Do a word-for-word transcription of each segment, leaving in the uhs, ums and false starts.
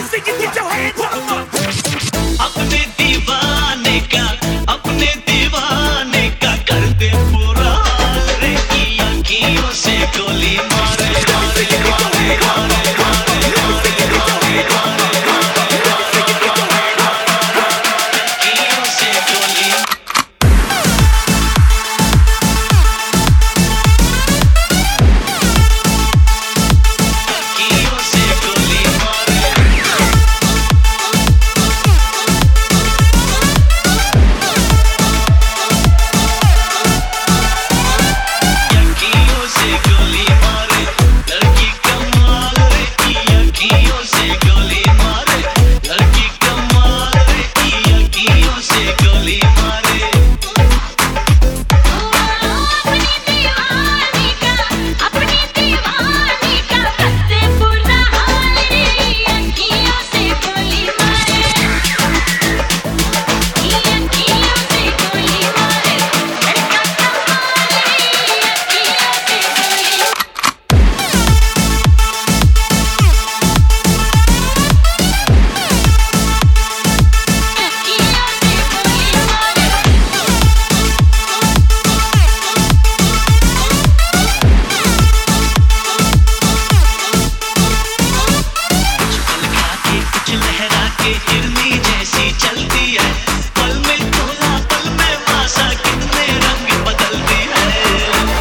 music and get your hands up. अपने दीवाने का अपने दीवाने का कर दे पूरा हाल रे की आँखियों से गोली मारे मारे मारे मारे मारे मारे मारे मारे आँखियों से गोली आँखियों से गोली मारे हिरनी जैसी चलती है पल में तोला पल में वासा कितने रंग बदलती है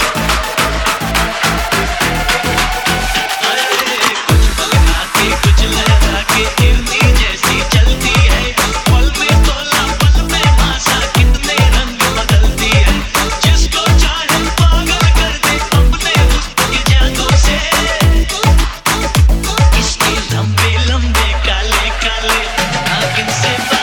अरे कुछ बलका के कुछ लहरा के हिरनी जैसी चलती है पल में तोला पल में वासा कितने रंग बदलती है जिसको चाहे पागल कर दे अपने हुस्न की जादू से इसके लंबे लंबे काले काले I can say